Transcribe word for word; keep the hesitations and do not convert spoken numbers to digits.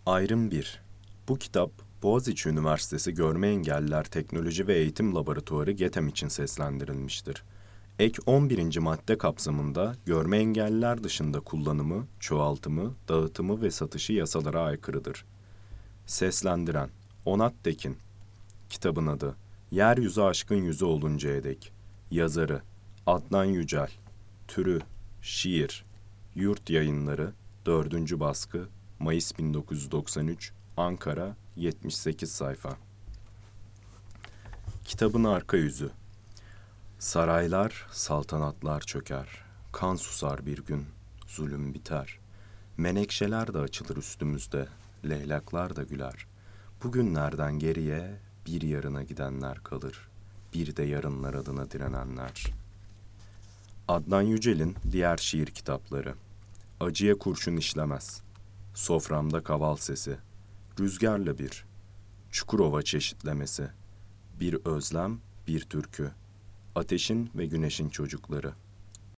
Ayrım bir. Bu kitap, Boğaziçi Üniversitesi Görme Engelliler Teknoloji ve Eğitim Laboratuvarı GETEM için seslendirilmiştir. Ek on birinci madde kapsamında görme engelliler dışında kullanımı, çoğaltımı, dağıtımı ve satışı yasalara aykırıdır. Seslendiren Onat Tekin. Kitabın adı Yeryüzü Aşkın Yüzü Oluncaya Dek. Yazarı Adnan Yücel. Türü Şiir. Yurt Yayınları. Dördüncü baskı. Mayıs bin dokuz yüz doksan üç. Ankara. yetmiş sekiz sayfa. Kitabın arka yüzü. Saraylar, saltanatlar çöker. Kan susar bir gün. Zulüm biter. Menekşeler de açılır üstümüzde. Leylaklar da güler. Bugünlerden geriye bir yarına gidenler kalır. Bir de yarınlar adına direnenler. Adnan Yücel'in diğer şiir kitapları. Acıya kurşun işlemez. Soframda kaval sesi. Rüzgarla bir. Çukurova çeşitlemesi. Bir özlem, bir türkü. Ateşin ve güneşin çocukları.